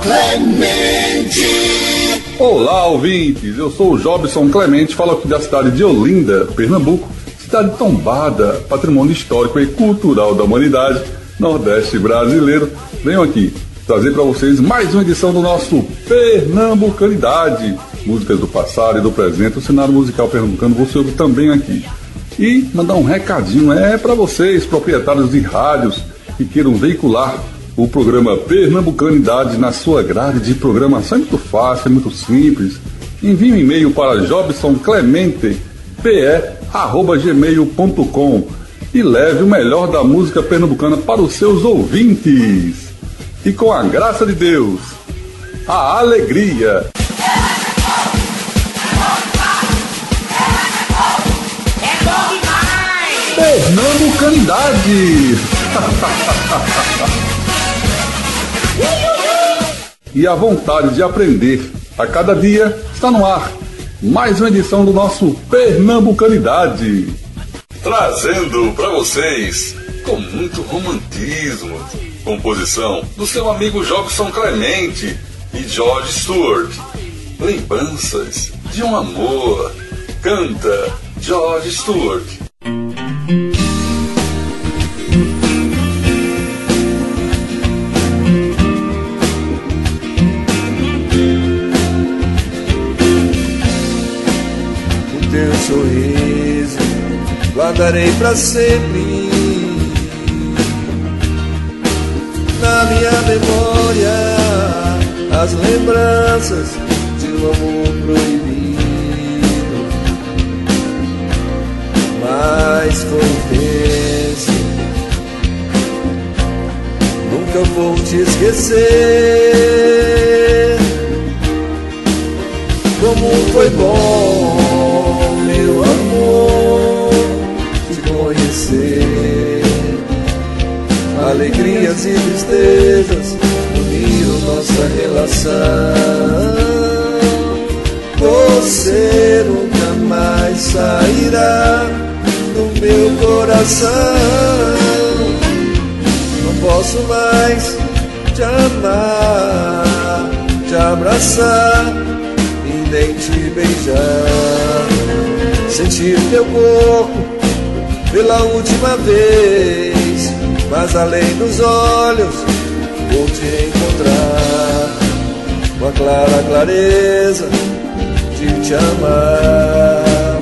Clemente. Olá, ouvintes, eu sou o Jobson Clemente, falo aqui da cidade de Olinda, Pernambuco, cidade tombada, patrimônio histórico e cultural da humanidade, Nordeste brasileiro. Venho aqui trazer para vocês mais uma edição do nosso Pernambucanidade, músicas do passado e do presente, o cenário musical pernambucano você ouve também aqui. E mandar um recadinho para vocês, proprietários de rádios que queiram veicular o programa Pernambucanidade na sua grade de programação. É muito fácil, é muito simples. Envie um e-mail para jobsonclemente@gmail.com e leve o melhor da música pernambucana para os seus ouvintes. E com a graça de Deus, a alegria. Pernambucanidade. E a vontade de aprender a cada dia está no ar. Mais uma edição do nosso Pernambucanidade. Trazendo para vocês, com muito romantismo, composição do seu amigo Jobson Clemente e George Stewart. Lembranças de um amor. Canta George Stewart. Teu sorriso guardarei pra sempre na minha memória, as lembranças de um amor proibido. Mas foi intenso, nunca vou te esquecer. Como foi bom, meu amor, te conhecer. Alegrias e tristezas uniram nossa relação. Você nunca mais sairá do meu coração. Não posso mais te amar, te abraçar e nem te beijar. Sentir teu corpo pela última vez, mas além dos olhos vou te encontrar, com a clara clareza de te amar.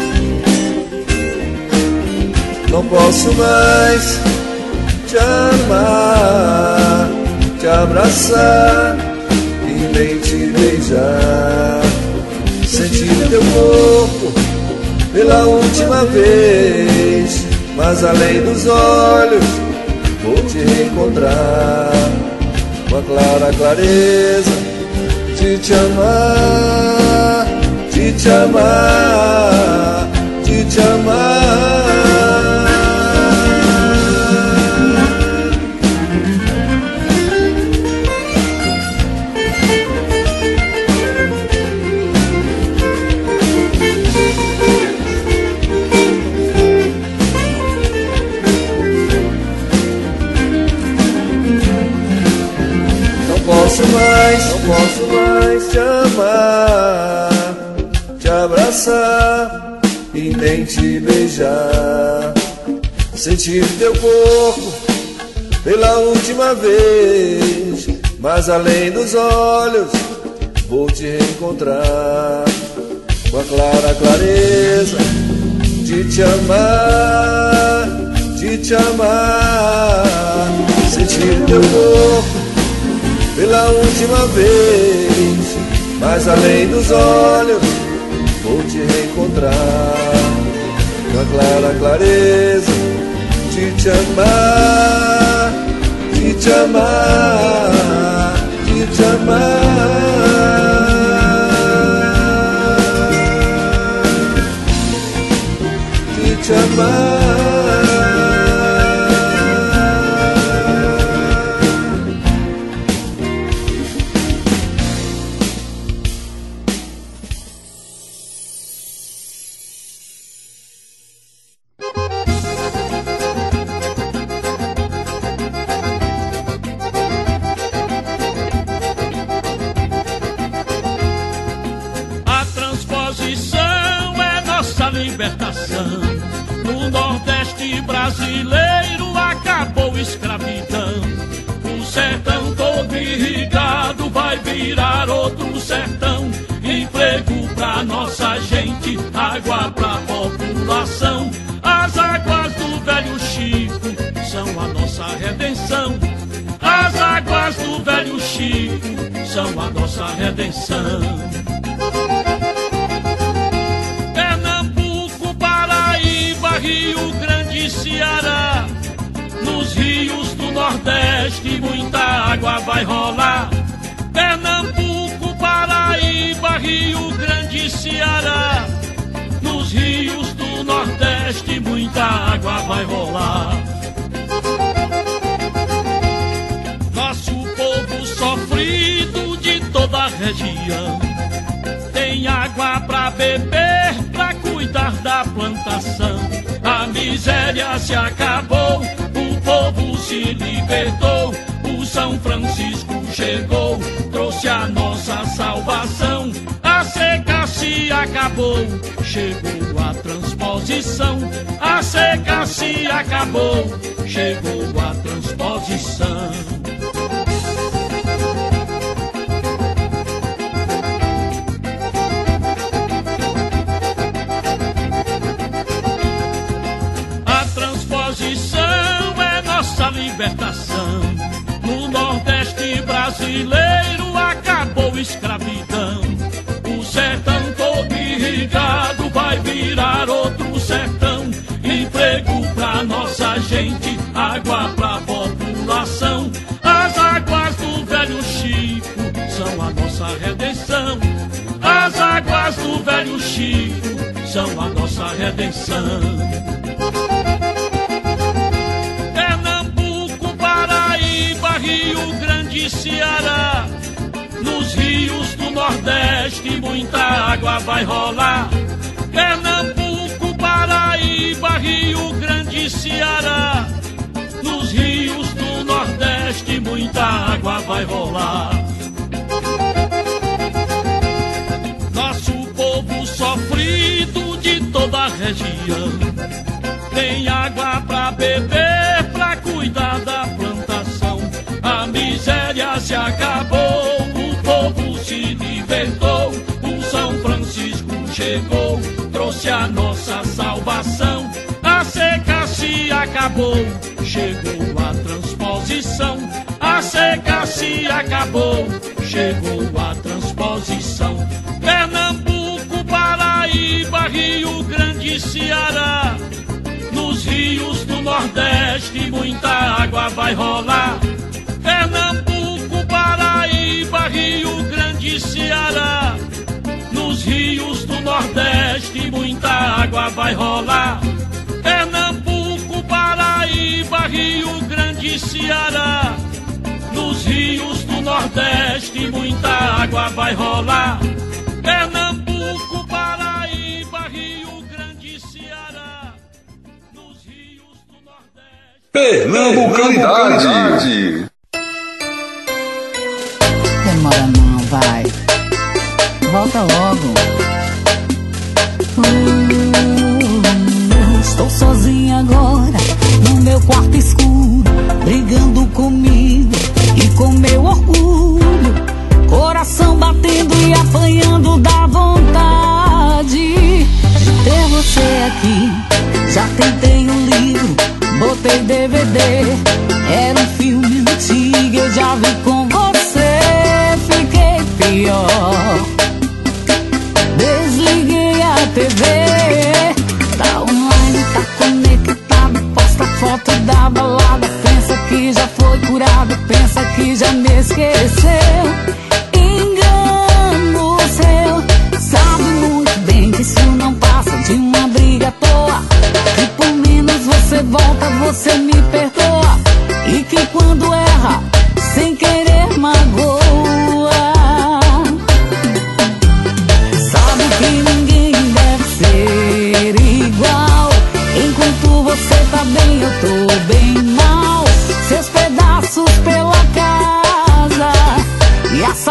Não posso mais te amar, te abraçar e nem te beijar. Sentir teu corpo pela última vez, mas além dos olhos vou te reencontrar, com a clara clareza de te amar, de te amar, de te amar. Não posso mais te amar, te abraçar e nem te beijar. Sentir teu corpo pela última vez, mas além dos olhos vou te reencontrar, com a clara clareza de te amar, de te amar. Sentir teu corpo pela última vez, mas além dos olhos vou te reencontrar, com a clara clareza de te amar, de te amar, de te amar, de te amar. libertação. No Nordeste brasileiro acabou a escravidão. O sertão todo irrigado vai virar outro sertão. Emprego pra nossa gente, água pra população. As águas do velho Chico são a nossa redenção. As águas do velho Chico são a nossa redenção. Pernambuco, Paraíba, Rio Grande e Ceará. Nos rios do Nordeste muita água vai rolar. Pernambuco, Paraíba, Rio Grande e Ceará. Nos rios do Nordeste muita água vai rolar. Nosso povo sofrido de toda a região tem água pra beber, pra cuidar da plantação. A miséria se acabou, o povo se libertou. O São Francisco chegou, trouxe a nossa salvação. A seca se acabou, chegou a transposição. A seca se acabou, chegou a transposição. A transposição é nossa libertação. No Nordeste brasileiro acabou a escravidão. O sertão todo irrigado vai virar outro sertão. Emprego pra nossa gente, água pra população. As águas do velho Chico são a nossa redenção. As águas do velho Chico são a nossa redenção. Pernambuco, Paraíba, Rio Grande e Ceará. Nos rios do Nordeste muita água vai rolar. Pernambuco, Paraíba, Rio Grande e Ceará. Nos rios do Nordeste muita água vai rolar. Nosso povo sofrido de toda a região tem água pra beber, pra cuidar da plantação. A miséria se acabou, o povo se libertou. O São Francisco chegou, trouxe a nossa salvação. A seca se acabou, chegou a transposição. A seca se acabou, chegou a transposição. Pernambuco, Paraíba, Rio Grande e Ceará. Nos rios do Nordeste muita água vai rolar. Pernambuco, Paraíba, Rio Grande e Ceará. Nos rios do Nordeste muita água vai rolar. Pernambuco, Paraíba, Rio Grande e Ceará. Nos rios do Nordeste muita água vai rolar. Pernambuco, Paraíba, Rio Grande e Ceará. Nos rios do Nordeste. Pernambucanidade. Demora não, vai. Volta logo. Estou sozinha agora no meu quarto escuro, brigando comigo e com meu orgulho. Coração batendo e apanhando da vontade de ter você aqui. Já tentei um livro, botei DVD. Era um filme antigo, eu já vi com você. Fiquei pior, desliguei a TV. Tá online, tá conectado, posta foto da balada. Pensa que já foi curado, pensa que já me esqueceu. Engano seu, sabe muito bem que isso não passa de uma briga à toa. Que por menos você volta, você me perdoa. E que quando erra, sem querer magoa. Sabe que ninguém deve ser igual. Enquanto você tá bem, eu tô bem mal. Seus pedaços pela casa e a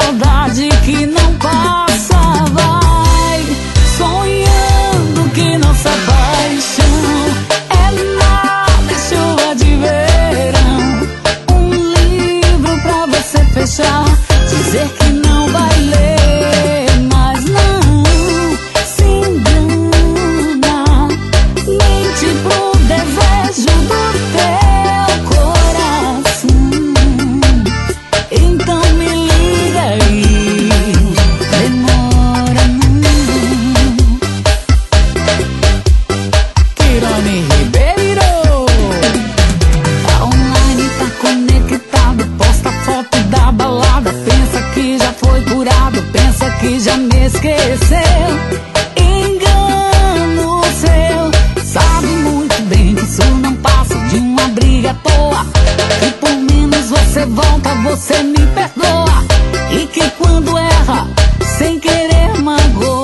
me esqueceu. Engano seu. Sabe muito bem que isso não passa de uma briga à toa. E por menos você volta, você me perdoa. E que quando erra, sem querer magoa.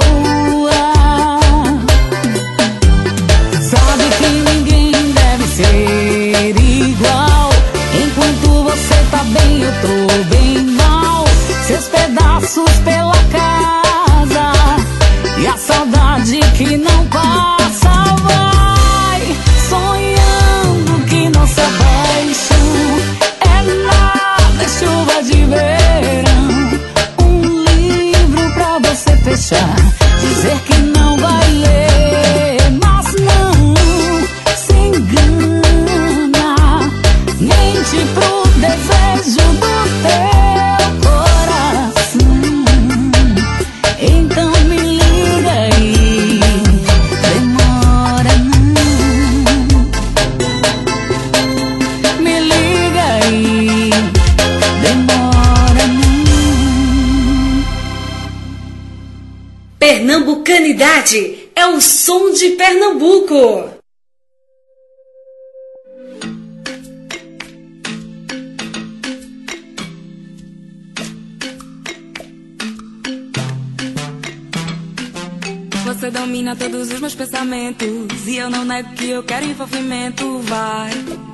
Sabe que ninguém deve ser igual. Enquanto você tá bem, eu tô bem mal. Seus pedaços pela casa e a saudade que não passa. Vai sonhando que nossa paixão é nada, chuva de verão. Um livro pra você fechar, dizer que não vai ler, mas não se engana. Mente pro desejo do teu coração. Então me liga aí, demora não. Me liga aí, demora não. Pernambucanidade é o som de Pernambuco. Você domina todos os meus pensamentos e eu não nego que eu quero envolvimento, vai.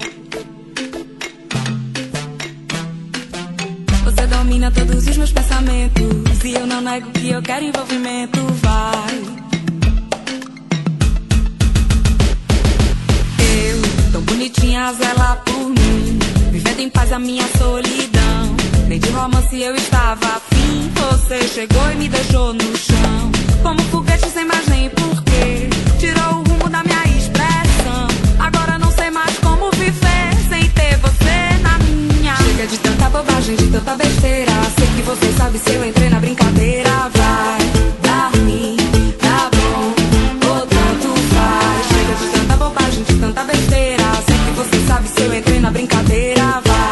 Você domina todos os meus pensamentos e eu não nego que eu quero envolvimento, vai. Eu, tão bonitinha, a zelar por mim, vivendo em paz a minha solidão. Nem de romance eu estava afim, você chegou e me deixou no chão. Como foguete sem mais nem porquê, tirou o rumo da minha expressão. Agora não sei mais como viver sem ter você na minha. Chega de tanta bobagem, de tanta besteira. Sei que você sabe se eu entrei na brincadeira. Vai dar ruim, tá bom, ou tanto faz. Chega de tanta bobagem, de tanta besteira. Sei que você sabe se eu entrei na brincadeira.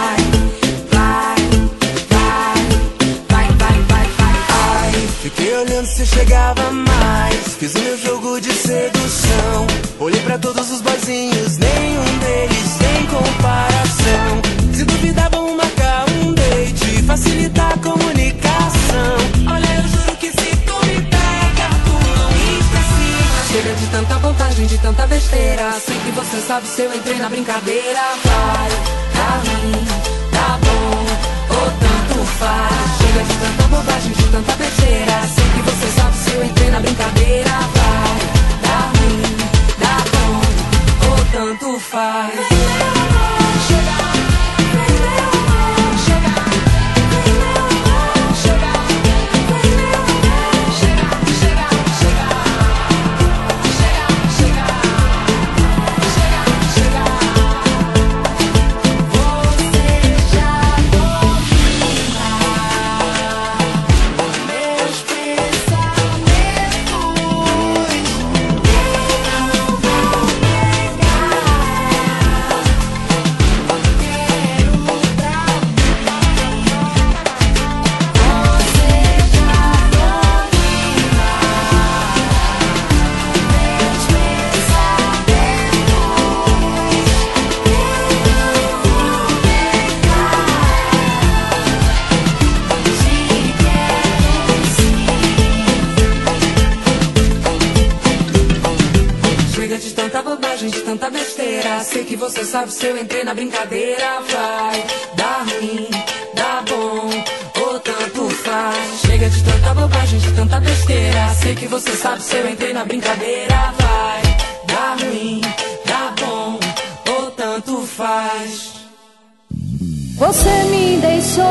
Fiquei olhando se chegava mais, fiz o meu jogo de sedução. Olhei pra todos os boyzinhos, nenhum deles tem comparação. Se duvidar vamos marcar um date, facilitar a comunicação. Olha, eu juro que se tu me pega, tu não esquece. Chega de tanta bobagem, de tanta besteira. Sei que você sabe se eu entrei na brincadeira. Vai, tá ruim, tá bom, ou tanto faz. Chega de tanta bobagem, de tanta besteira. Sei que você sabe se eu entrei na brincadeira. Vai, dá ruim, dá bom, ou tanto faz. Sei que você sabe se eu entrei na brincadeira. Vai, dá ruim, dá bom, ou tanto faz. Chega de tanta bobagem, de tanta besteira. Sei que você sabe se eu entrei na brincadeira. Vai, dá ruim, dá bom, ou tanto faz. Você me deixou,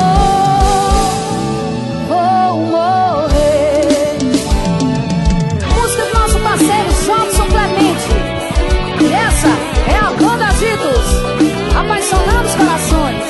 vou morrer. Música do nosso parceiro Jobson Clemente. E essa é a Banda Agitos, apaixonando os corações.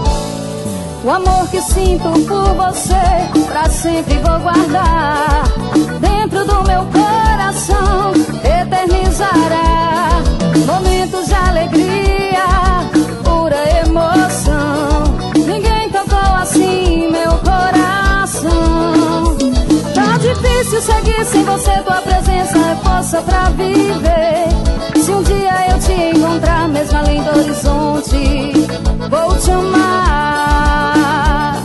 O amor que sinto por você, pra sempre vou guardar. dentro do meu coração eternizará momentos de alegria, pura emoção. Ninguém tocou assim meu coração. Tá difícil seguir sem você, tua presença é força pra viver. Se um dia eu te encontrar, mesmo além do horizonte, vou te amar.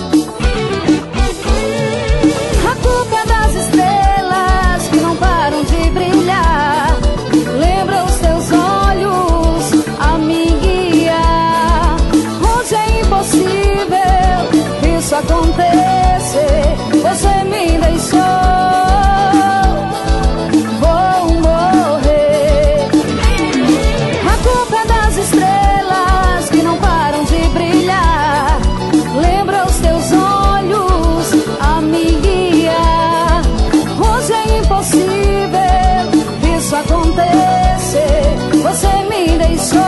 A culpa é das estrelas que não param de brilhar. Lembra os teus olhos a me guiar. Onde é impossível isso acontecer, você me deixou. Você me deixou,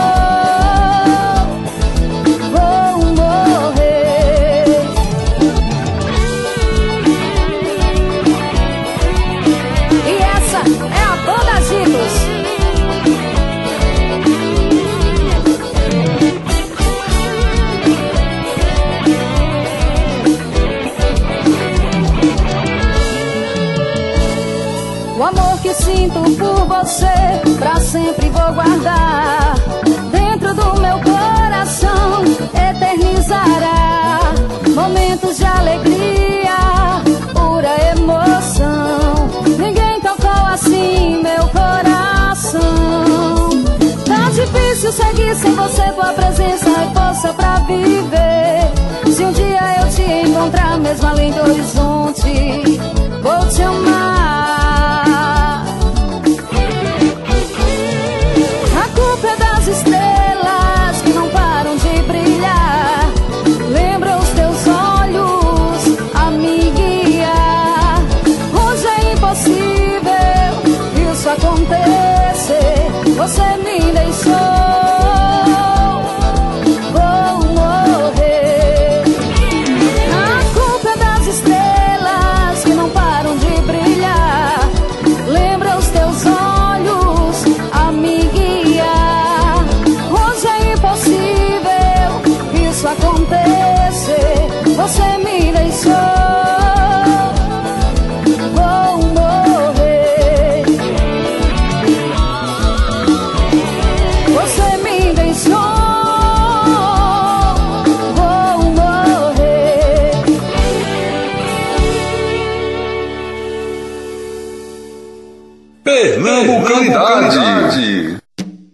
vou morrer. E essa é a Banda Gitos. O amor que sinto por você, pra sempre vou guardar. Dentro do meu coração eternizará momentos de alegria, pura emoção. Ninguém tocou assim meu coração. Tá difícil seguir sem você, tua presença é força pra viver. Se um dia eu te encontrar, mesmo além do horizonte, vou te amar. Estrelas que não param de brilhar. Lembra os teus olhos a me guiar. Hoje é impossível isso acontecer, você me deixou. Vou morrer. A culpa é das estrelas que não param de brilhar. Lembra os teus olhos a me guiar. Impossível isso acontecer, você me deixou. Vou morrer. Você me deixou. Vou morrer. Pernambucanidade.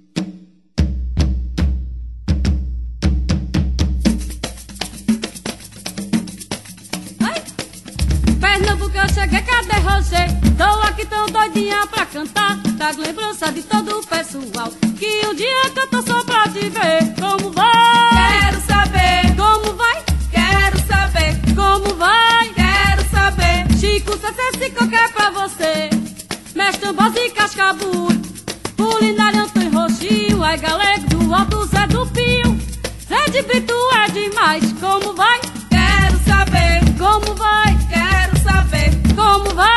Pra cantar, das lembranças de todo o pessoal que um dia cantou só pra te ver. Como vai? Quero saber. Como vai? Quero saber. Como vai? Quero saber. Chico, Cessé, qualquer pra você. Mestre Tambos e Cascabulho, Culinária Antônio Roxinho, é galego do Alto Zé do Pio. Zé de Brito é demais. Como vai? Quero saber. Como vai? Quero saber. Como vai?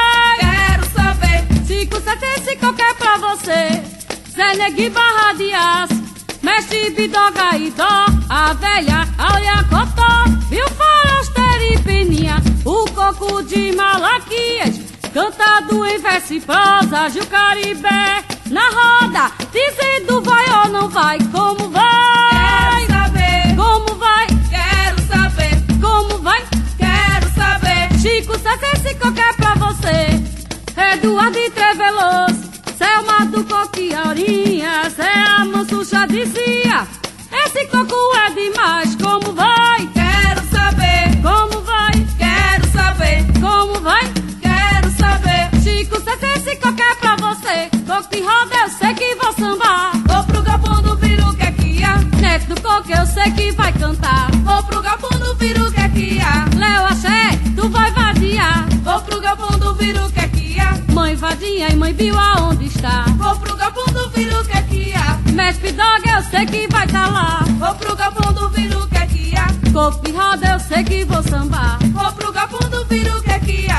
Se qualquer pra você, Zé Negui Barra de Aço, Mestre Bidoga e Dó, a velha Aulia Cotó, viu Forasteiro e Peninha, o coco de Malaquias, cantado em verso e prosa, Gil Caribé, na roda, dizendo vai ou não vai, como vai? Quero saber. Como vai? Quero saber. Como vai? Quero saber. Chico, se qualquer pra você, Eduardo e Treveloso, Selma do Coquiaurinha, Zé Amanso já dizia, esse coco é demais, como vai? Quero saber. Como vai? Quero saber. Como vai? Quero saber. Chico, se qualquer pra você, coco de roda eu sei que vou sambar. Vou pro galpão do Piruquequia, Neto do Coco eu sei que vai cantar. Vou pro galpão do Piruquequia, Léo Axé, tu vai vadiar. Vou pro galpão do Piruquequia, mãe vadinha e mãe Bill aonde está? Vou pro galpão do Piruquequia, Mestre Dog eu sei que vai tá lá. Vou pro galpão do Piruquequia, coco de roda eu sei que vou sambar. Vou pro galpão do Piruquequia,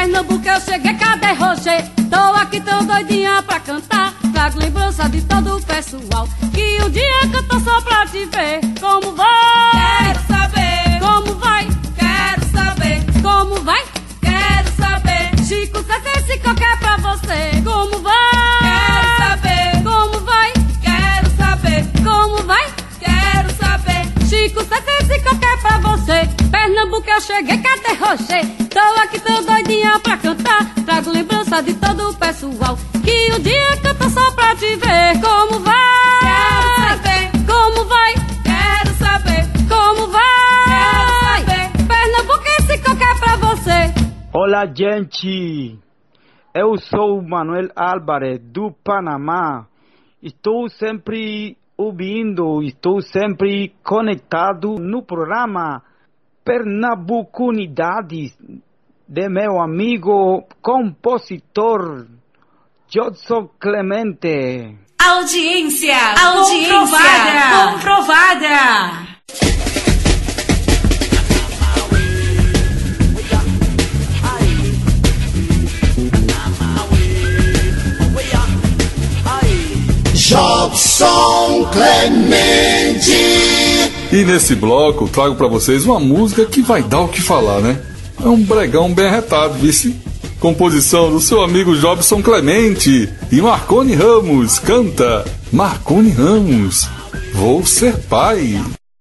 Pernambuco eu cheguei, cadê Roger? Tô aqui tão doidinha pra cantar. Trago lembrança de todo o pessoal que um dia cantou só pra te ver. Como vai? Quero saber. Como vai? Quero saber. Como vai? Quero saber. Chico César se qualquer pra você. Como vai? Quero saber. Como vai? Quero saber. Como vai? Quero saber. Chico César se qualquer pra você. Pernambuco eu cheguei, cadê Rocher? Tô aqui tão doidinha pra cantar. Trago lembrança de todo o pessoal que um dia cantou só pra te ver. Como vai? Quero saber. Como vai? Quero saber. Como vai? Quero saber. Pernambuco se qualquer pra você. Olá, gente. Eu sou Manuel Álvarez, do Panamá. Estou sempre ouvindo, estou sempre conectado no programa Pernambucanidades de meu amigo compositor Jobson Clemente. Audiência comprovada. Jobson Clemente. E nesse bloco trago pra vocês uma música que vai dar o que falar, né? É um bregão bem arretado, vice? Composição do seu amigo Jobson Clemente. E Marconi Ramos canta Marconi Ramos, Vou Ser Pai.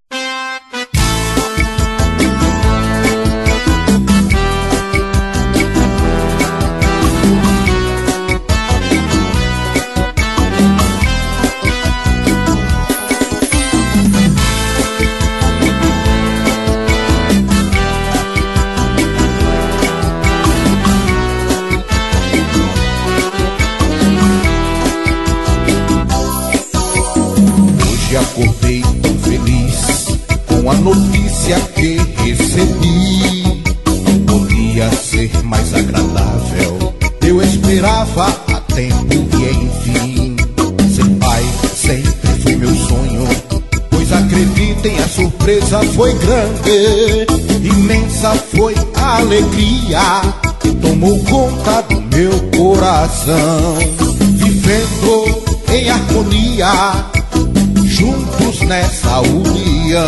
Acordei tão feliz com a notícia que recebi. Podia ser mais agradável, eu esperava há tempo e enfim. Ser pai sempre foi meu sonho, pois acreditem, a surpresa foi grande. Imensa foi a alegria que tomou conta do meu coração. Vivendo em harmonia, juntos nessa união.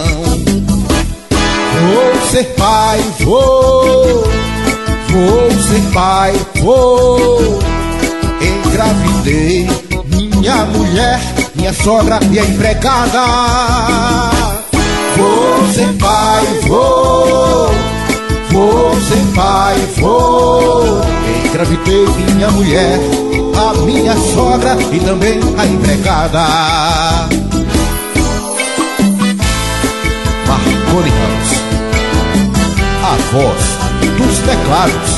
Vou ser pai, vou ser pai, vou. Engravidei minha mulher, minha sogra e a empregada. Vou ser pai, vou ser pai, vou. Engravidei minha mulher, a minha sogra e também a empregada. Marconi Ramos, a voz dos teclados.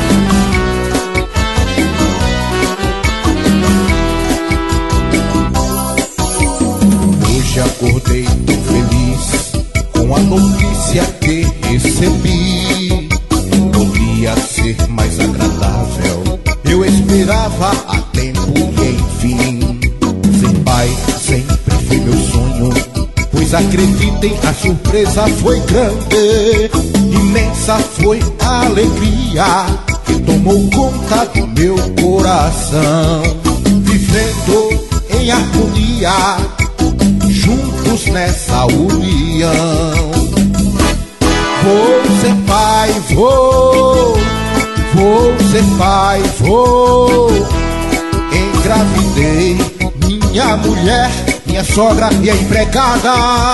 Hoje acordei tão feliz com a notícia que recebi. Podia ser mais agradável, eu esperava há tempo e enfim. Ser pai sempre foi meu sonho, pois acreditem, a surpresa foi grande. Imensa foi a alegria que tomou conta do meu coração. Vivendo em harmonia, juntos nessa união. Vou ser pai, vou ser pai, vou. Engravidei minha mulher, minha sogra e a empregada.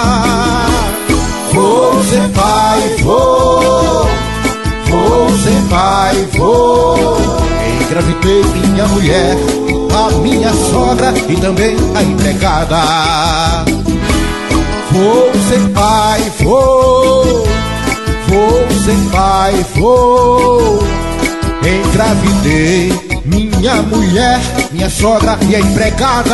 Vou ser pai, vou ser pai, vou. Engravidei minha mulher, a minha sogra e também a empregada. Vou ser pai, vou ser pai, vou. Engravidei minha mulher, minha sogra e a empregada.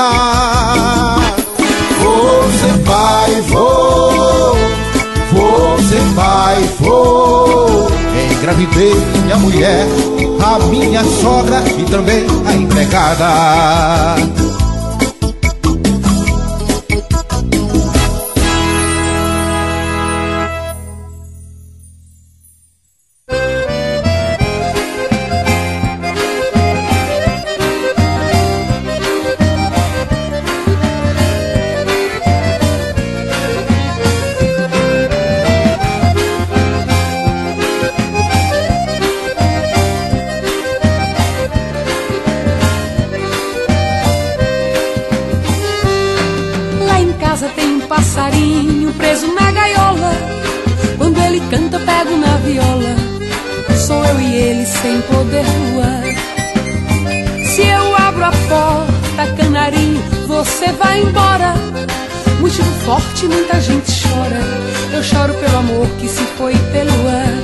Vou ser pai, vou ser pai, vou. Engravidei minha mulher, a minha sogra e também a empregada. passarinho preso na gaiola. Quando ele canta eu pego na viola. Sou eu e ele sem poder voar. Se eu abro a porta, canarinho, você vai embora. Motivo forte, muita gente chora. Eu choro pelo amor que se foi pelo ar.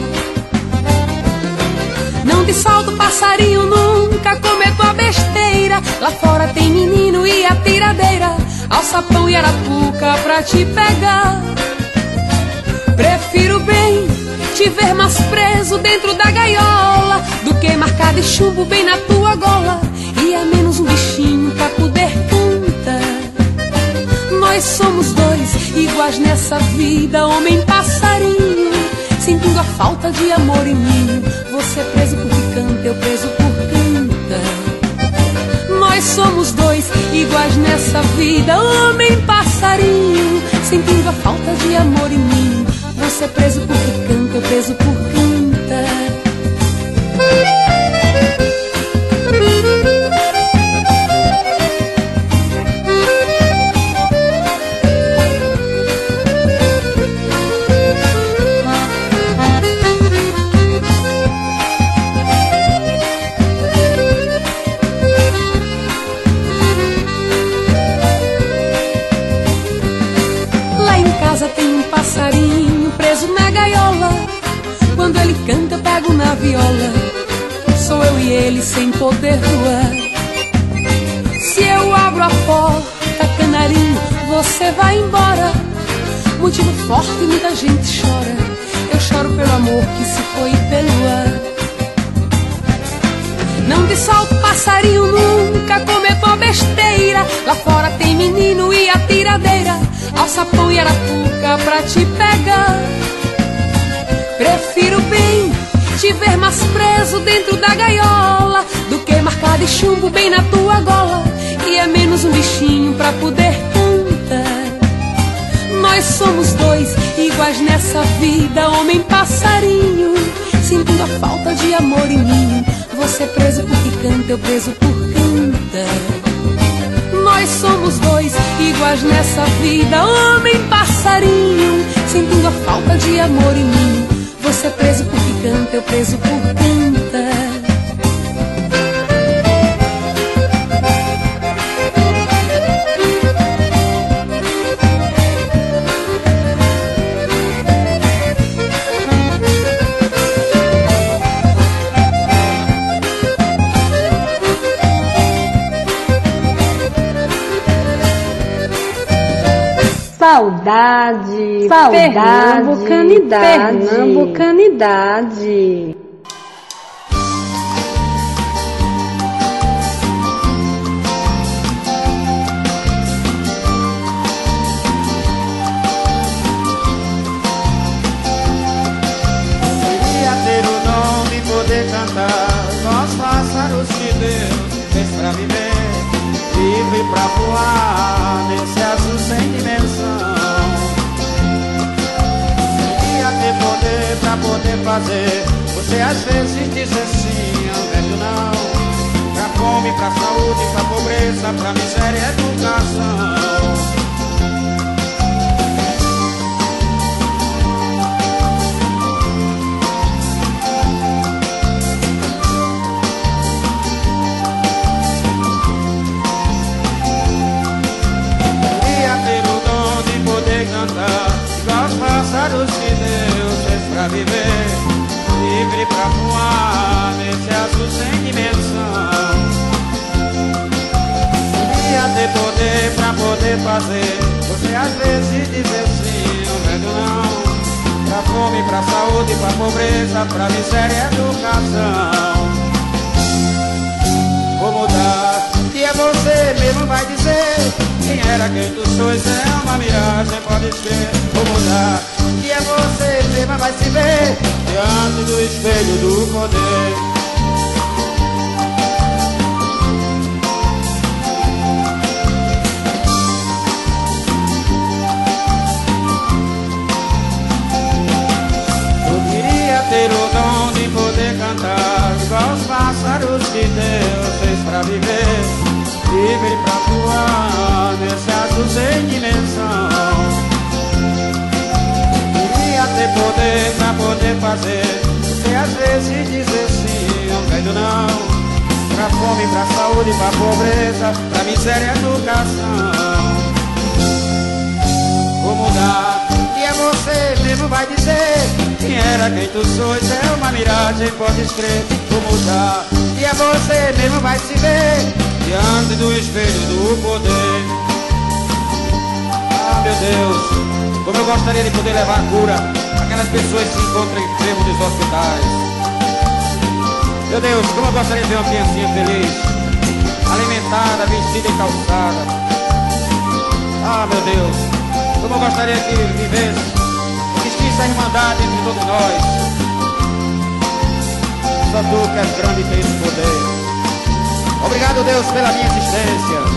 Não te solto, passarinho, nunca cometo a besteira. Lá fora tem menino e a tiradeira, alçapão e arapuca pra te pegar. Prefiro bem te ver mais preso dentro da gaiola do que marcado de chumbo bem na tua gola. E é menos um bichinho pra poder cantar. Nós somos dois iguais nessa vida, homem passarinho, sentindo a falta de amor em mim. Você preso porque canta, eu preso por canta. Nós somos dois iguais nessa vida, homem passarinho, sentindo a falta de amor em mim. Você preso porque canta, eu preso por canta. Tem um passarinho preso na gaiola. Quando ele canta eu pego na viola. Sou eu e ele sem poder voar. Se eu abro a porta, canarinho, você vai embora. Motivo forte, muita gente chora. Eu choro pelo amor que se foi pelo ar. Não te solto, passarinho, nunca cometo a besteira. Lá fora tem menino e a tiradeira, alçapão e arapuca pra te pegar. Prefiro bem te ver mais preso dentro da gaiola do que marcado de chumbo bem na tua gola. E é menos um bichinho pra poder cantar. Nós somos dois iguais nessa vida, homem passarinho, sentindo a falta de amor em mim. Você preso porque canta, eu preso por canta. Nós somos dois iguais nessa vida, homem passarinho, sentindo a falta de amor em mim. Você preso porque canta, eu preso por canta. Saudade, pernambucanidade, pernambucanidade. Queria ter o dom de poder cantar com os pássaros que Deus fez pra viver, livre pra voar nesse azul sem dimensão. Queria ter poder pra poder fazer você às vezes dizer sim ao velho não, pra fome, pra saúde, pra pobreza, pra miséria e educação. Igual os pássaros que Deus fez pra viver, livre pra voar nesse azul sem dimensão. Queria ter poder pra poder fazer você às vezes dizer sim, um velho não, pra fome, pra saúde, pra pobreza, pra miséria e educação. Vou mudar, e é você mesmo vai dizer quem era quem tu sois, é uma miragem, pode crer. Vou mudar, e é você mesmo vai se ver diante do espelho do poder. Eu queria ter o dom de poder cantar igual os pássaros que Deus fez pra viver, livre pra voar nesse azul sem dimensão. poder, pra poder fazer. E às vezes dizer sim, não quero não. Pra fome, pra saúde, pra pobreza, pra miséria e educação. Vou mudar, e é você mesmo vai dizer. Quem era quem tu sois, é uma miragem, podes crer. Vou mudar, e é você mesmo vai se ver diante do espelho do poder. Ah, meu Deus, como eu gostaria de poder levar a cura àquelas pessoas que se encontram enfermos dos hospitais. Meu Deus, como eu gostaria de ver uma criancinha feliz, alimentada, vestida e calçada. Ah, meu Deus, como eu gostaria que vivesse, existisse a irmandade entre todos nós. Só tu que és grande e tens poder. Obrigado, Deus, pela minha existência.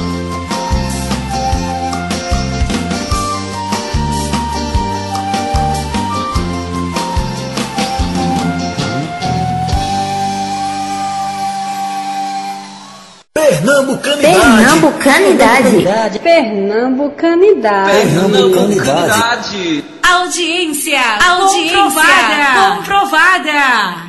Pernambucanidade. Pernambucanidade. Audiência comprovada.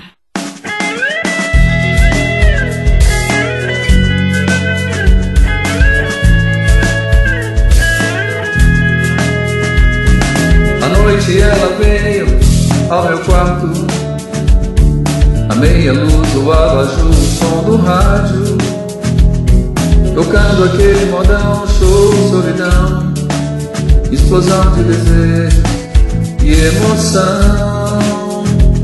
À noite ela veio ao meu quarto, a meia luz, o abajur, o som do rádio, tocando aquele modão, show, solidão, explosão de desejo e emoção.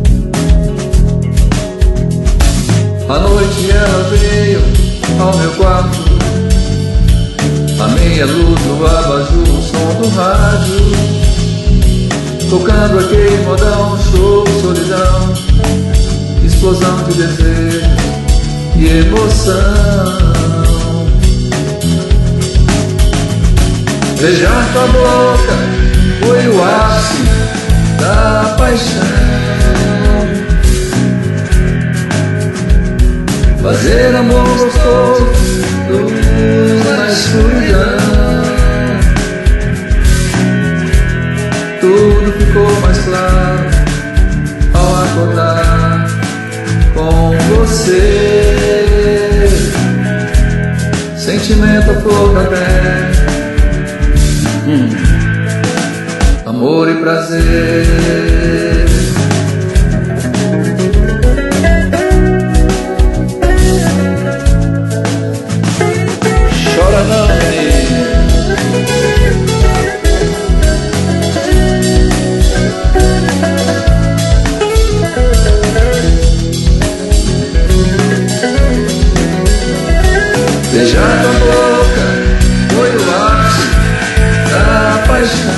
À noite ela veio ao meu quarto, a meia luz, o abajur, o som do rádio, tocando aquele modão, show, solidão, explosão de desejo e emoção. Beijar tua boca foi o ápice da paixão. Fazer amor gostoso, luz na escuridão. Tudo ficou mais claro ao acordar com você. Sentimento à flor da pele, amor e prazer. Chora não, menino. Beijar tua boca foi o ápice da paixão.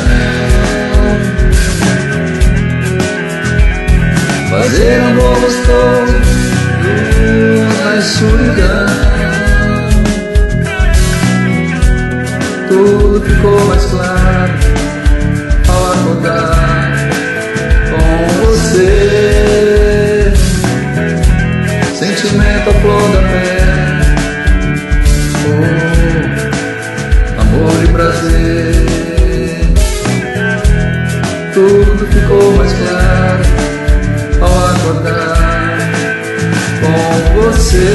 Fazer amor gostoso, luz na escuridão. Tudo ficou mais claro ao acordar com você. Sentimento à flor da pele, amor e prazer. Tudo ficou mais claro ao acordar com você.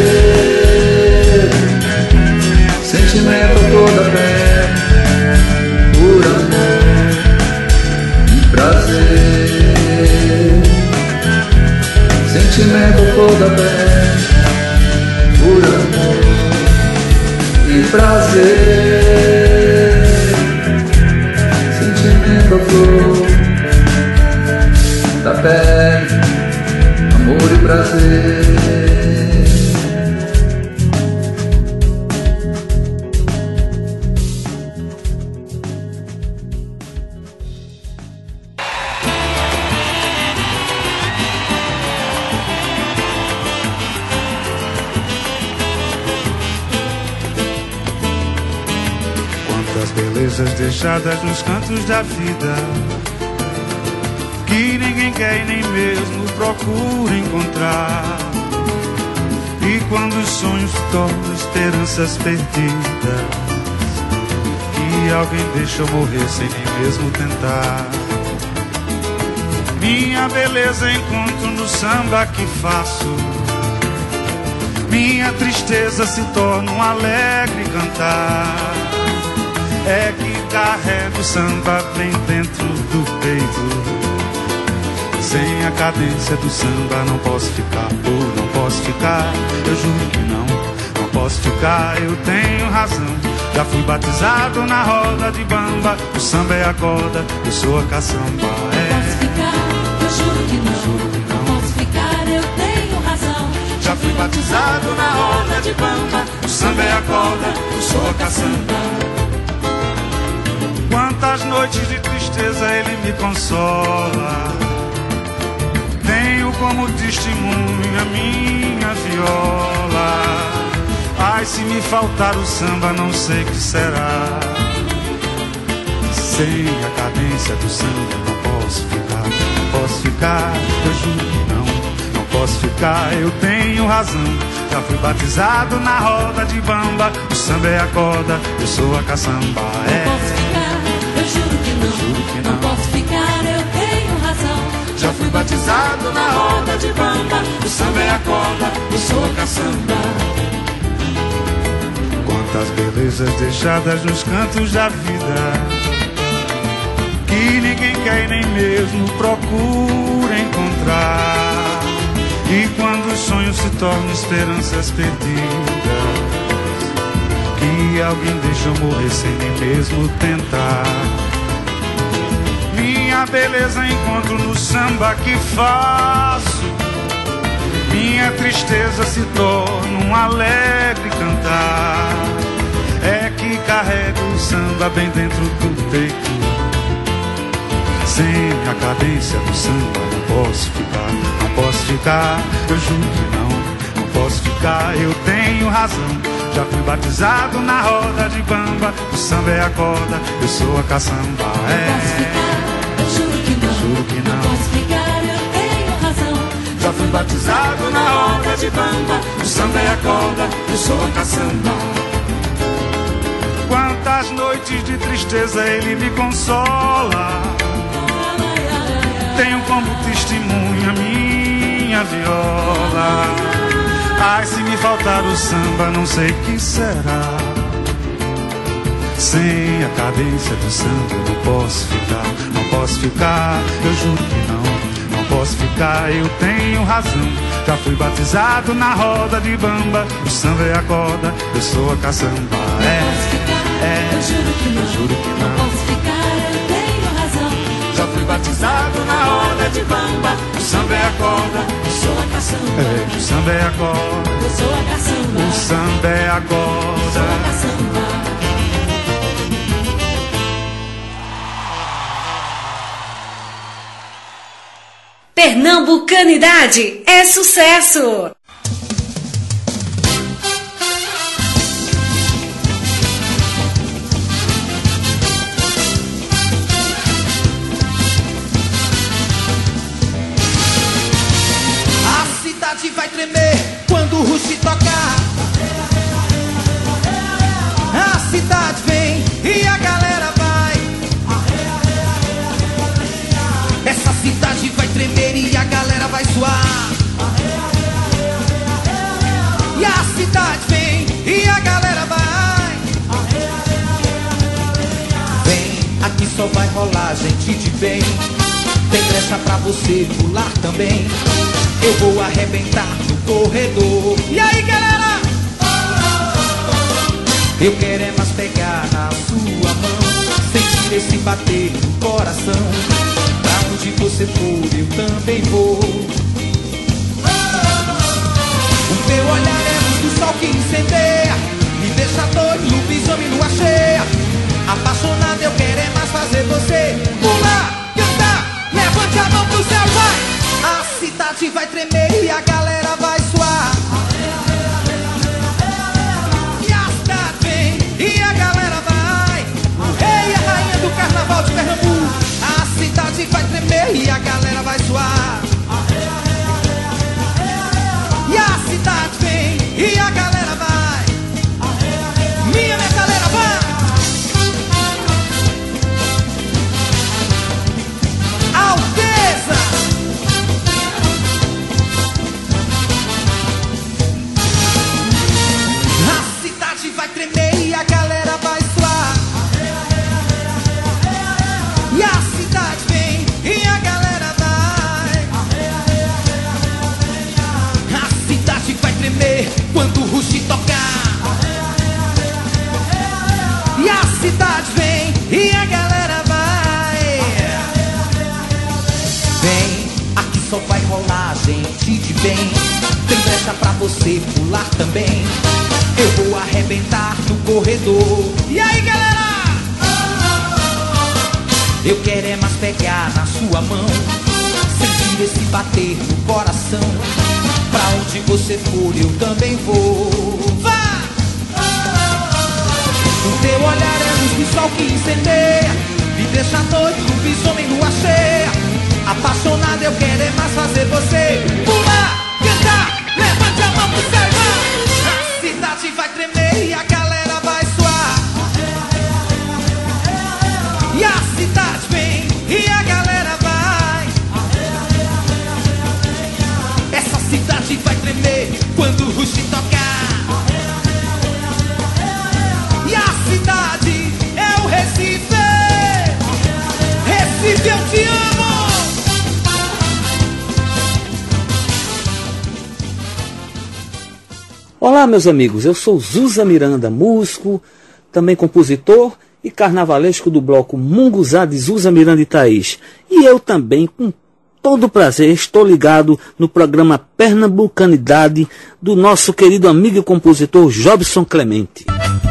Sentimento à flor da pele, por amor e prazer. Sentimento à flor da pele, por amor e prazer. Sentimento à flor da pele, amor e prazer. Belezas deixadas nos cantos da vida, que ninguém quer e nem mesmo procura encontrar. E quando os sonhos tornam esperanças perdidas, que alguém deixou morrer sem nem mesmo tentar. Minha beleza encontro no samba que faço. Minha tristeza se torna um alegre cantar. É que carrego o samba bem dentro do peito. Sem a cadência do samba não posso ficar, não posso ficar. Eu juro que não posso ficar, eu tenho razão. Já fui batizado na roda de bamba. O samba é a corda, eu sou a caçamba. Posso ficar, eu juro que não posso ficar, eu tenho razão. Já fui batizado na roda de bamba. O samba é a corda, eu sou a caçamba. Quantas noites de tristeza ele me consola. Tenho como testemunha minha viola. Ai, se me faltar o samba, não sei o que será. Sem a cadência do samba, não posso ficar, eu juro que não posso ficar, eu tenho razão. Já fui batizado na roda de bamba. O samba é a corda, eu sou a caçamba. É. Não posso ficar, eu juro que não posso ficar, eu tenho razão. Já fui batizado na roda de bamba. O samba é a corda, eu sou a caçamba. Quantas belezas deixadas nos cantos da vida, que ninguém quer nem mesmo procura encontrar. E quando os sonhos se tornam esperanças perdidas, que alguém deixou morrer sem nem mesmo tentar. Minha beleza encontro no samba que faço. Minha tristeza se torna um alegre cantar. É que carrego o samba bem dentro do peito. Sem a cadência do samba não posso ficar, eu juro que não posso ficar, eu tenho razão. Já fui batizado na roda de bamba. O samba é a corda, eu sou a caçamba. Eu juro que não posso ficar, eu tenho razão. Já fui batizado na roda de bamba. O samba é a corda, eu sou a caçamba. Quantas noites de tristeza ele me consola. Tenho como testemunha minha viola. Ai, se me faltar o samba, não sei o que será. Sem a cadência do samba não posso ficar, eu juro que não posso ficar, eu tenho razão. Já fui batizado na roda de bamba. O samba é a corda, eu sou a caçamba. Eu juro que não posso ficar, eu tenho razão. Já fui batizado na roda de bamba. O samba é a corda, eu sou a caçamba. O samba é a corda, eu sou a caçamba. O samba é a corda, eu sou a caçamba. Pernambucanidade é sucesso! A cidade vai tremer quando o Rush tocar. A cidade vem e a galera vai. Essa cidade vai tremer e a galera vai suar. E a cidade vem e a galera vai. Vem, aqui só vai rolar gente de bem. Tem brecha pra você pular também. Eu vou arrebentar no corredor. E aí, galera? Eu quero é mais pegar na sua mão, sentir esse bater no coração. Pra onde você for, eu também vou. O meu olhar é luz do sol que incendeia, me deixa doido, lobisomem lua cheia. Apaixonado, eu quero é mais fazer você pular, cantar, levante a mão pro céu e vai. A cidade vai tremer e a galera vai suar. E a cidade vem e a galera vai. O rei e a rainha do carnaval de Pernambuco. A cidade vai tremer e a galera vai suar. E a cidade vem e a galera vai. tremer e a galera vai suar. E a cidade vem e a galera vai. A cidade vai tremer quando o Rush tocar. E a cidade vem e a galera vai. Vem, aqui só vai rolar gente de bem. Tem brecha pra você pular também. Eu vou arrebentar no corredor. E aí, galera? Eu quero é mais pegar na sua mão, sentir esse bater no coração. Pra onde você for eu também vou. Vá! O teu olhar é luz do sol que incendeia, me deixa doido, lobisomem lua cheia. Apaixonado eu quero é mais fazer você pular, cantar, levante a mão pro céu e vá. A cidade vai tremer e a galera vai suar. E a cidade vem e a galera vai. Essa cidade vai tremer quando o Rush tocar. E a cidade é o Recife. Recife, eu te amo. Olá, meus amigos, eu sou Zusa Miranda, músico, também compositor e carnavalesco do bloco Munguzá de Zusa Miranda e Thaís. E eu também, com todo prazer, estou ligado no programa Pernambucanidade do nosso querido amigo e compositor Jobson Clemente.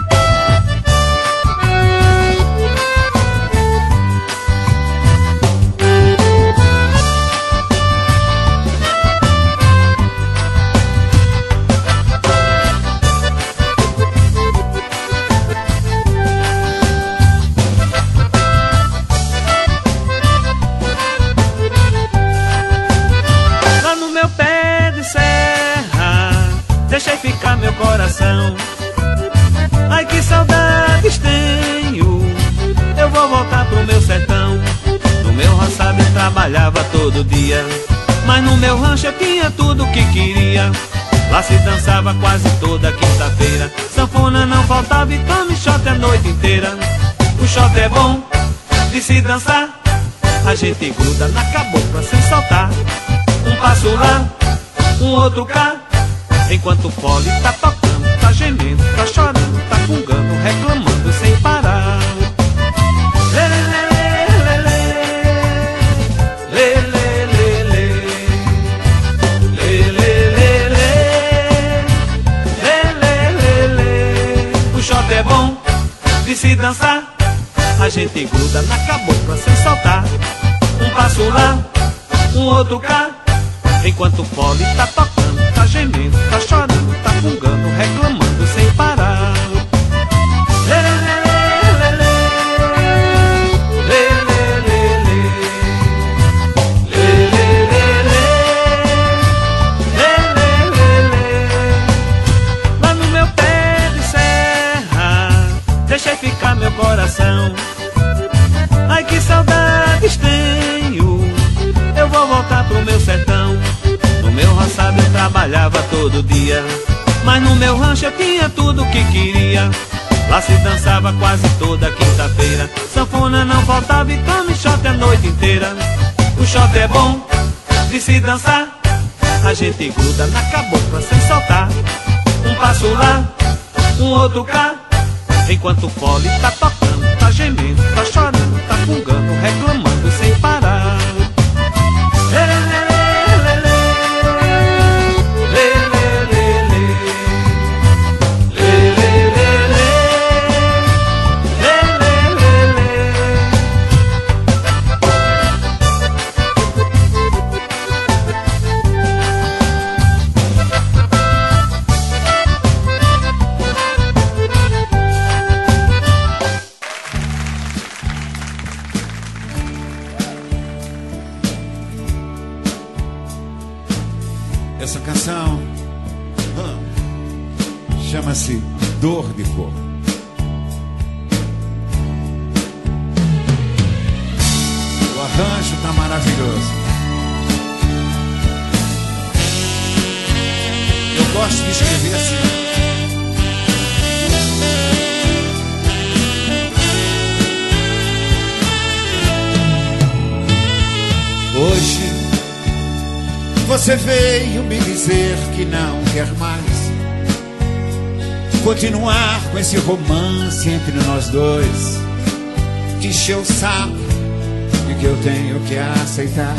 Deixei ficar meu coração. Ai, que saudades tenho. Eu vou voltar pro meu sertão. No meu roçado eu trabalhava todo dia, mas no meu rancho eu tinha tudo que queria. Lá se dançava quase toda quinta-feira. Sanfona não faltava e tome shot a noite inteira. O shot é bom de se dançar. A gente gruda na cabocla sem soltar. Um passo lá, um outro cá. Enquanto o fole tá tocando, tá gemendo, tá chorando, tá fungando, reclamando sem parar. Lê, lê, lê, lê, lê, lê, lê, lê, lê, lê, lê, lê, lê. O shot é bom de se dançar. A gente gruda na cabocla sem soltar. Um passo lá, um outro cá. Enquanto o fole tá tocando, tá gemendo, tá chorando, tá fungando, reclamando sem parar. Lê, lê, lê, lê, lê, lê, lê, lê, lê, lê. Lá no meu pé de serra, deixei ficar meu coração. Ai, que saudades tenho. Eu vou voltar pro meu sertão. No meu roçado eu trabalhava todo dia, mas no meu rancho eu tinha tudo que queria. Lá se dançava quase toda quinta-feira. Sanfona não faltava e tome shot a noite inteira. O shot é bom de se dançar. A gente gruda na cabocla sem soltar. Um passo lá, um outro cá. Enquanto o fole tá tocando, tá gemendo, tá chorando, tá fungando, reclamando sem parar. Essa canção chama-se Dor de Cor. O arranjo tá maravilhoso. Eu gosto de escrever assim. você veio me dizer que não quer mais continuar com esse romance entre nós dois, que encheu o saco e que eu tenho que aceitar.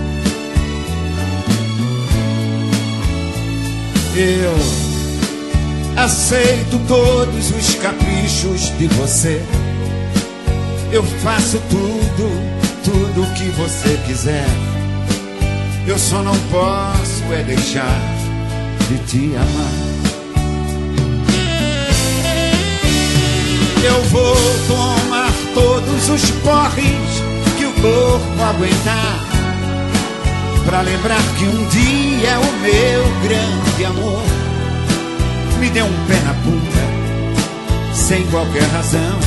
Eu aceito todos os caprichos de você. Eu faço tudo o que você quiser. Eu só não posso é deixar de te amar. Eu vou tomar todos os porres que o corpo aguentar, pra lembrar que um dia o meu grande amor me deu um pé na bunda sem qualquer razão.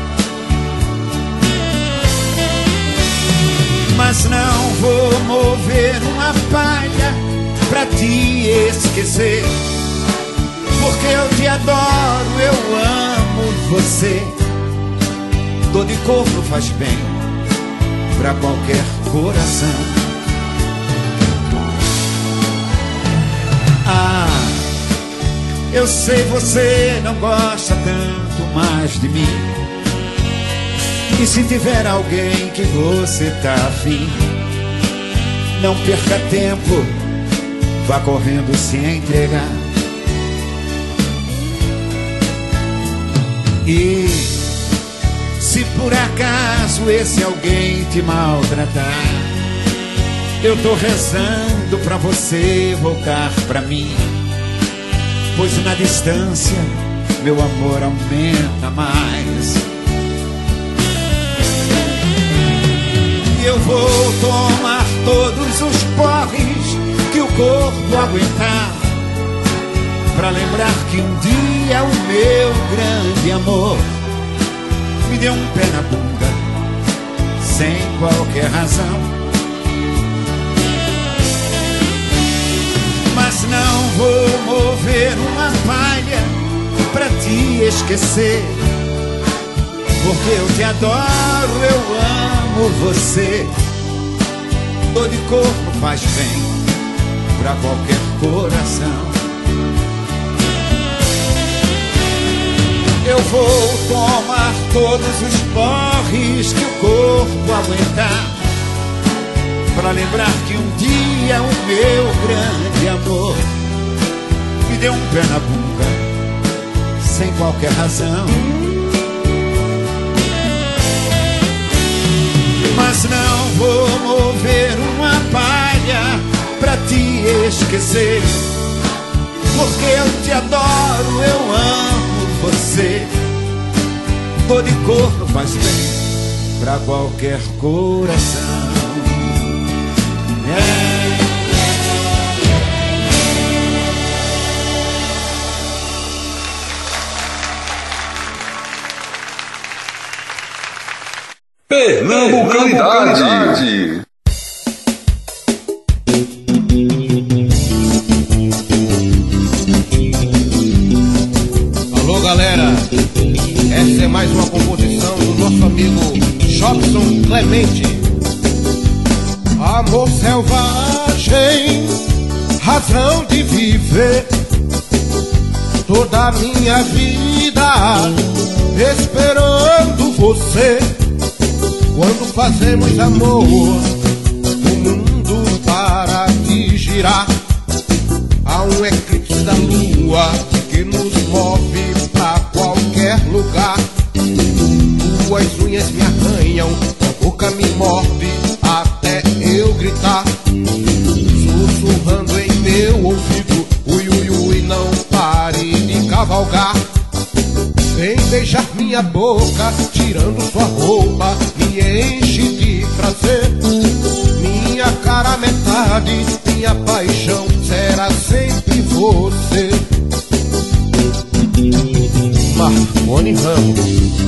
Mas não vou mover uma palha pra te esquecer, porque eu te adoro, eu amo você. Dor de corpo faz bem pra qualquer coração. Ah, eu sei você não gosta tanto mais de mim, e se tiver alguém que você tá afim, não perca tempo, vá correndo se entregar. E se por acaso esse alguém te maltratar, eu tô rezando pra você voltar pra mim, pois na distância meu amor aumenta mais. Eu vou tomar todos os porres que o corpo aguentar, pra lembrar que um dia o meu grande amor me deu um pé na bunda sem qualquer razão. Mas não vou mover uma palha pra te esquecer, porque eu te adoro, eu amo você. Dor de corpo faz bem pra qualquer coração. Eu vou tomar todos os porres que o corpo aguentar, pra lembrar que um dia o meu grande amor me deu um pé na bunda sem qualquer razão. Mas não vou mover uma palha pra te esquecer, porque eu te adoro, eu amo você. Dor de corpo faz bem pra qualquer coração. Pernambucanidade. Alô, galera, essa é mais uma composição do nosso amigo Jobson Clemente. Amor selvagem, razão de viver, toda a minha vida esperando você. Quando fazemos amor, o mundo para de girar. Há um eclipse da lua que nos move pra qualquer lugar. Tuas unhas me arranham, tua boca me morde até eu gritar, sussurrando em meu ouvido, ui, ui, ui, não pare de cavalgar. Vem beijar minha boca, tirando sua roupa, me enche de prazer. Minha cara metade, minha paixão será sempre você. Marconi Ramos.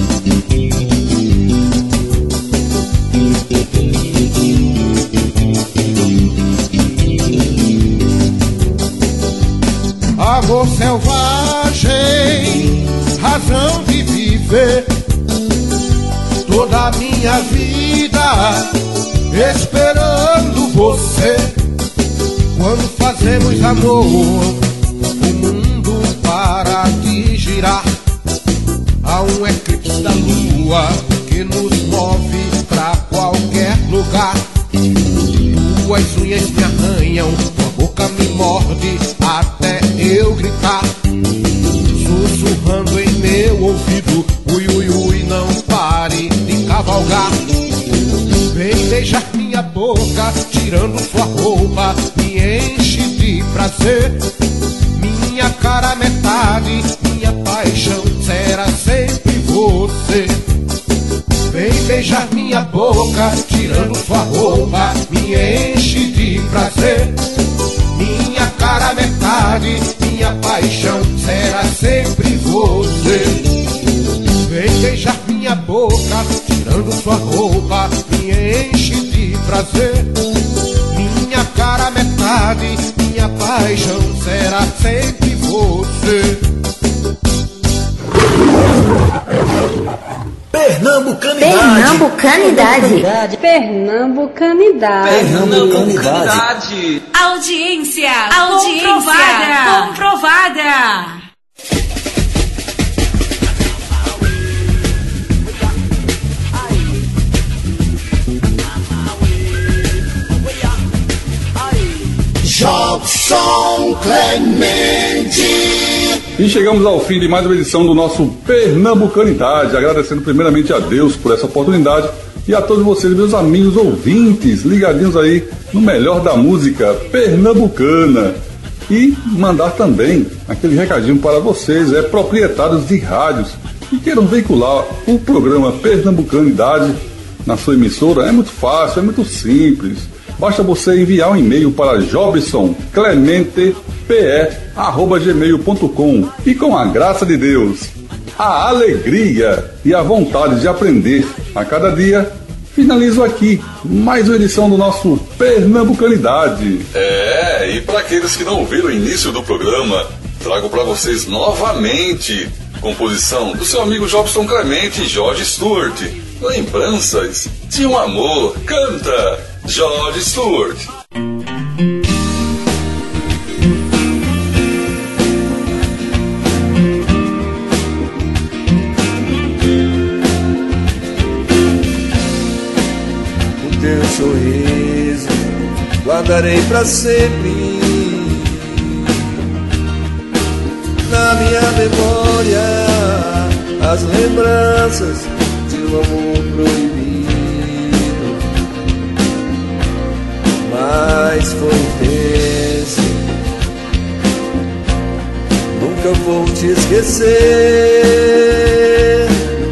Amor selvagem, razão de viver, toda a minha vida esperando você. Quando fazemos amor, o mundo para de girar. Há um eclipse da lua que nos move pra qualquer lugar. Tuas unhas me arranham, tua boca me morde até eu gritar. Sussurrando em meu ouvido, ui, ui, ui, não pare de cavalgar. Vem beijar minha boca, tirando sua roupa, me enche de prazer. Minha cara metade, minha paixão será sempre você. Vem beijar minha boca, tirando sua roupa, me enche de prazer. Minha cara metade, minha paixão será sempre você. Vem beijar minha boca, tirando sua roupa, me enche de prazer. Minha cara metade, minha paixão será sempre você. Pernambucanidade. Pernambucanidade. Audiência comprovada. Jobson Clemente. E chegamos ao fim de mais uma edição do nosso Pernambucanidade, agradecendo primeiramente a Deus por essa oportunidade e a todos vocês, meus amigos ouvintes, ligadinhos aí no melhor da música pernambucana. E mandar também aquele recadinho para vocês, proprietários de rádios que queiram veicular o programa Pernambucanidade na sua emissora. É muito fácil, é muito simples. Basta você enviar um e-mail para jobsonclementepe@gmail.com e com a graça de Deus, a alegria e a vontade de aprender a cada dia, finalizo aqui mais uma edição do nosso Pernambucanidade. E para aqueles que não ouviram o início do programa, trago para vocês novamente composição do seu amigo Jobson Clemente e Jorge Stewart. Lembranças de um amor. Canta Jorge Stewart. O teu sorriso guardarei pra sempre na minha memória, as lembranças de um amor proibido. Mas foi intenso, nunca vou te esquecer.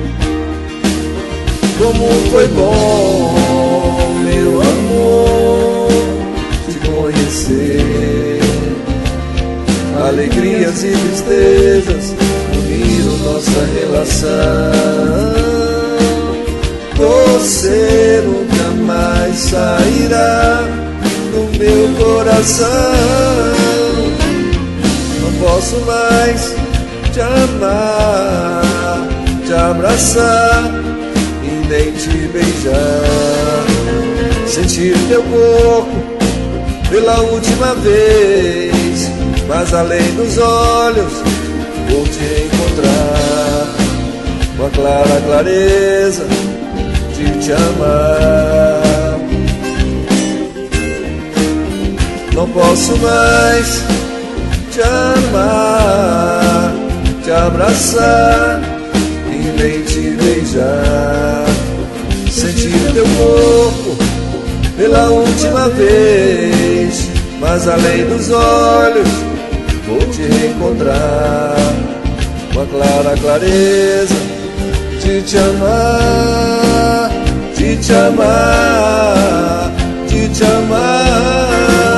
Como foi bom, meu amor, te conhecer. Alegrias e tristezas uniram nossa relação. Você nunca mais sairá do meu coração. Não posso mais te amar, te abraçar e nem te beijar. Sentir teu corpo pela última vez, mas além dos olhos vou te encontrar com a clara clareza de te amar. Não posso mais te amar, te abraçar e nem te beijar. Sentir teu corpo pela última vez, mas além dos olhos vou te reencontrar com a clara clareza de te amar, de te amar, de te amar.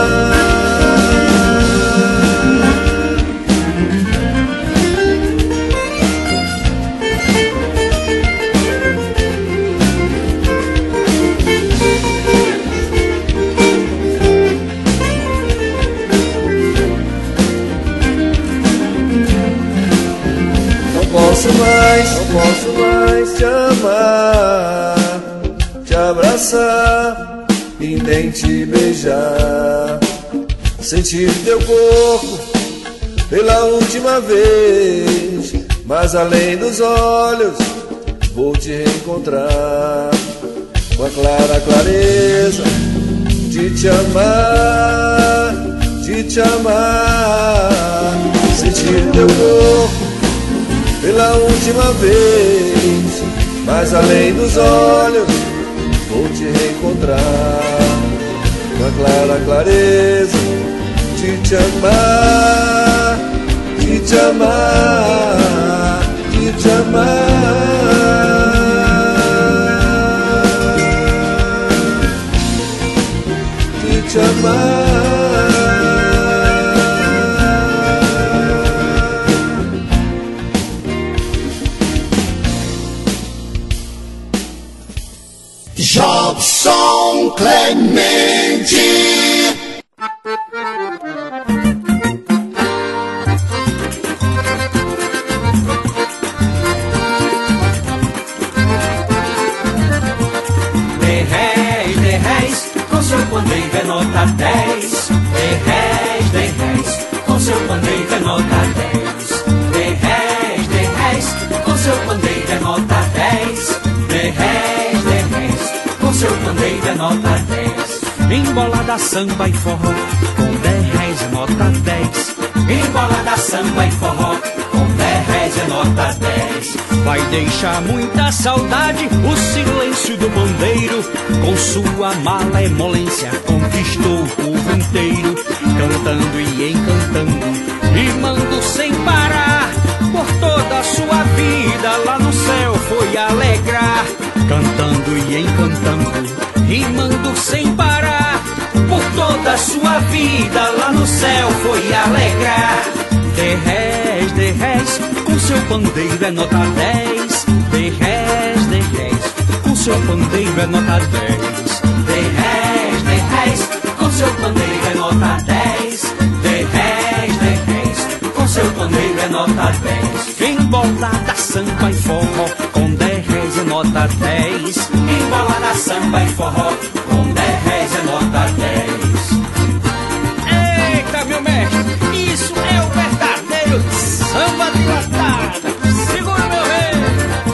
Não posso mais te amar, te abraçar e nem te beijar. sentir teu corpo pela última vez, mas além dos olhos vou te reencontrar com a clara clareza de te amar, de te amar. Sentir teu corpo pela última vez, mas além dos olhos vou te reencontrar com a clara clareza de te amar, de te amar, de te amar, de te amar. Jobson Clemente. De réis, com seu pandeiro é nota 10. De réis, com seu pandeiro é nota 10. De réis, com seu pandeiro é nota 10. De réis, com seu pandeiro é nota 10. Embolada samba e forró, com 10 réis é nota 10. Embolada samba e forró, com 10 réis é nota 10. Vai deixar muita saudade o silêncio do pandeiro, com sua malemolência conquistou o povo inteiro, cantando e encantando, rimando sem parar. Por toda a sua vida lá no céu foi alegrar, cantando e encantando, rimando sem parar. Por toda a sua vida lá no céu foi alegrar. De réis, com seu pandeiro é nota 10. De réis, com seu pandeiro é nota 10. De réis, com seu pandeiro é nota 10. De réis, com seu pandeiro é nota 10. Embolada samba e forró, com 10 réis é nota 10. Embolada samba e forró, com 10 réis é nota 10. Eita, meu mestre, isso é o verdadeiro samba de latada. Segura, meu rei.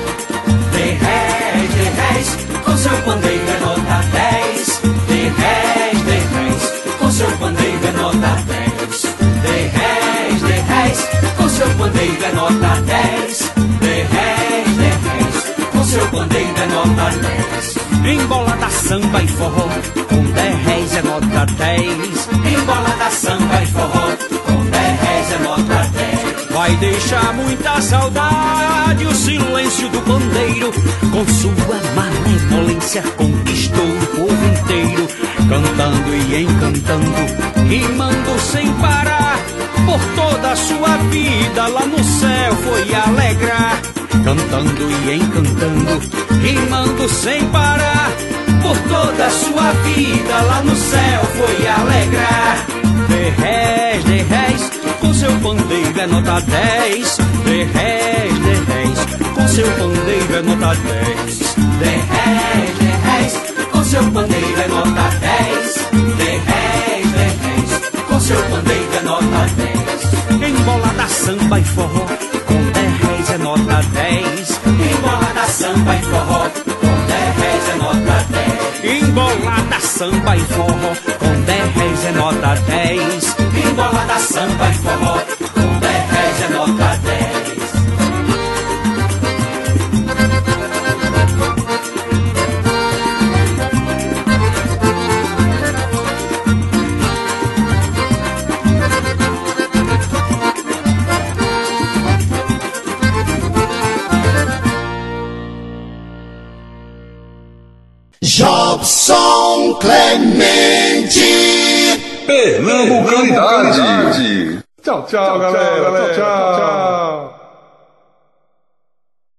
De réis, com seu pandeiro é nota 10. De réis, com seu pandeiro é nota 10. De réis, com seu pandeiro é nota 10. De réis, com seu pandeiro é nota 10. Embolada samba e forró, com 10 réis é nota 10. Embolada samba e forró, com 10 réis é nota 10. Vai deixar muita saudade o silêncio do pandeiro, com sua malemolência conquistou o povo inteiro, cantando e encantando, rimando sem parar. Por toda a sua vida lá no céu foi alegrar, cantando e encantando, rimando sem parar. Por toda a sua vida lá no céu foi alegrar. De réis, com seu pandeiro é nota 10. De réis, com seu pandeiro é nota 10. De réis, com seu pandeiro é nota 10. De réis, com seu pandeiro é nota 10. Embolada samba e forró, com 10 réis é nota 10. Embolada samba e forró, com 10 réis é nota 10. Embolada samba e forró, com 10 réis é nota 10. Embolada samba e forró, com 10 réis é nota 10. Jobson Clemente. Pernambucanidade. Tchau, tchau, galera. Tchau, tchau.